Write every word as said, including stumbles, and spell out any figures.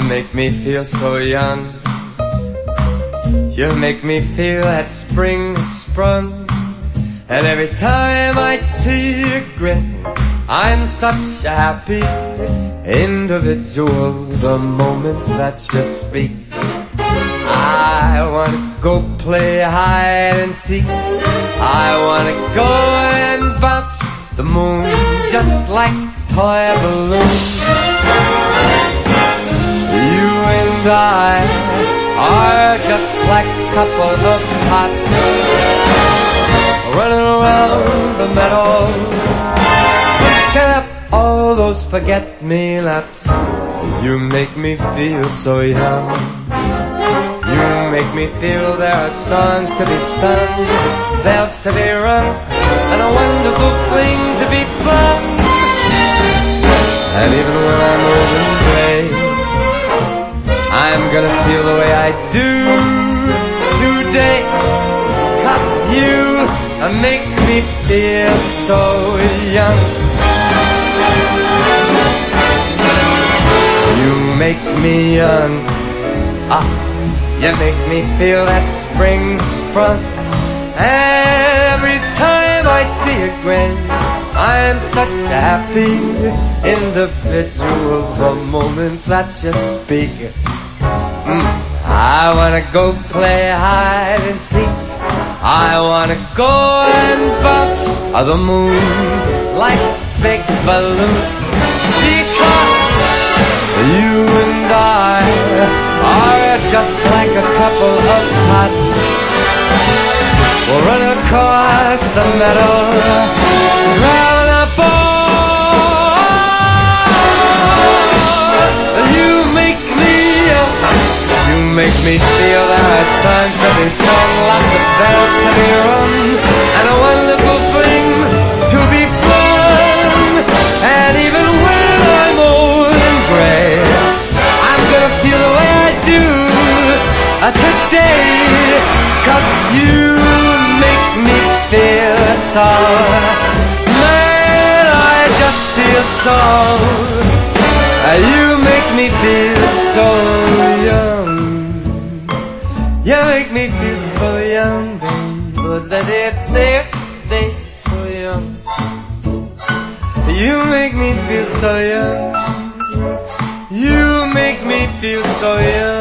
make me feel so young. You make me feel that spring has sprung. And every time I see you grin, I'm such a happy individual. The moment that you speak, I wanna go play hide and seek. I wanna go and bounce the moon just like toy balloons. You and I are just like a couple of tots running around the meadow, picking up all those forget-me-nots. You make me feel so young. You make me feel there are songs to be sung, bells to be rung, and a wonderful fling to be flung. And even when I'm old and gray, I'm gonna feel the way I do today, 'cause you make me feel so young. You make me young. Ah, you make me feel that spring sprung. Every time I see you grin, I'm such a happy individual. The moment that you speak, mm, I wanna go play hide and seek. I wanna go and bounce the moon like a big balloon, because you and I are just like a couple of tots. We'll run across the meadow, round a ball. You make me young. You make me feel there are songs to be sung, lots of bells to be rung, and a wonderful fling to be flung. And even when I'm old and gray, I'm gonna feel the way I do uh, today, 'cause you make me feel so. Man, I just feel so. Uh, you make me feel so young. You make me feel so young, but that it there, they so young. You make me feel so young. You make me feel so young.